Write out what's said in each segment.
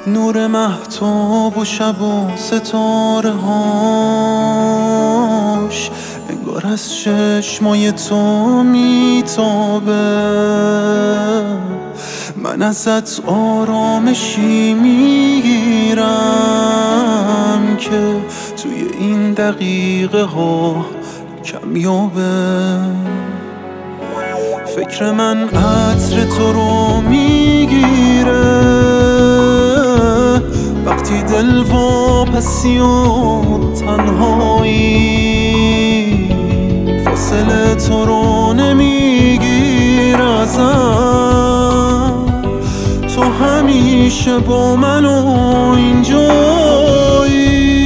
نور مهتاب و شب و ستاره هاش انگار از چشمای تو میتابه. من ازت آرامشی میگیرم که توی این دقیقه ها کمیابه. فکر من عطر تو رو میگیره وقتی دل واپسی و تنهایی. فاصله تو رو نمیگیر ازم، تو همیشه با من و اینجایی.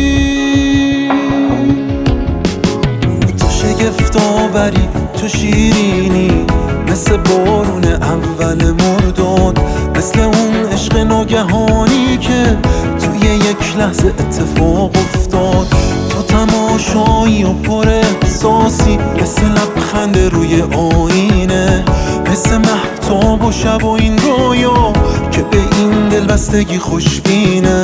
تو شگفت آوری، تو شیرینی، مثل بارون اول مرداد، مثل اون عشق ناگهانی که توی یک لحظه اتفاق افتاد. تو تماشایی و پر احساسی، مثل لبخند روی آینه، مثل مهتاب و شب و این رویا که به این دلبستگی خوشبینه.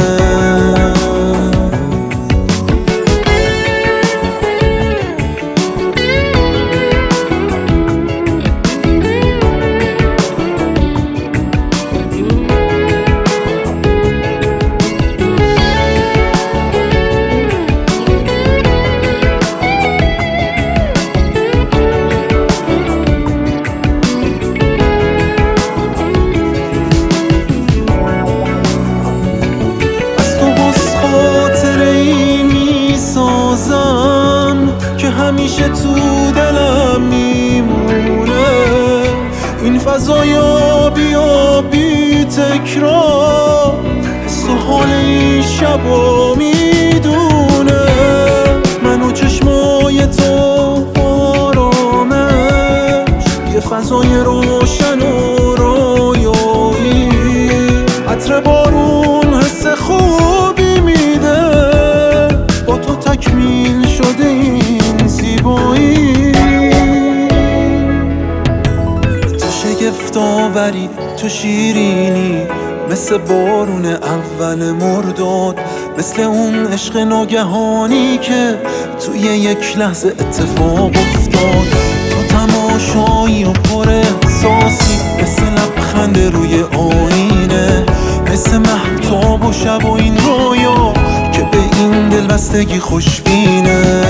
که همیشه تو دلم میمونه این فضای آبی آبی تکرار، حس و حال این شبا میدونه. من و چشمای تو آرامش، یه فضای روشن و رویایی، عطر بارون حس خوبی میده، با تو تکمیل شده این زیبایی. تو شگفت آوری، تو شیرینی، مثل بارون اول مرداد، مثل اون عشق ناگهانی که توی یک لحظه اتفاق افتاد. تو تماشایی و پر احساسی، مثل لبخند روی آینه، مثل مهتاب و شب و این رویا که به این دلبستگی خوشبینه.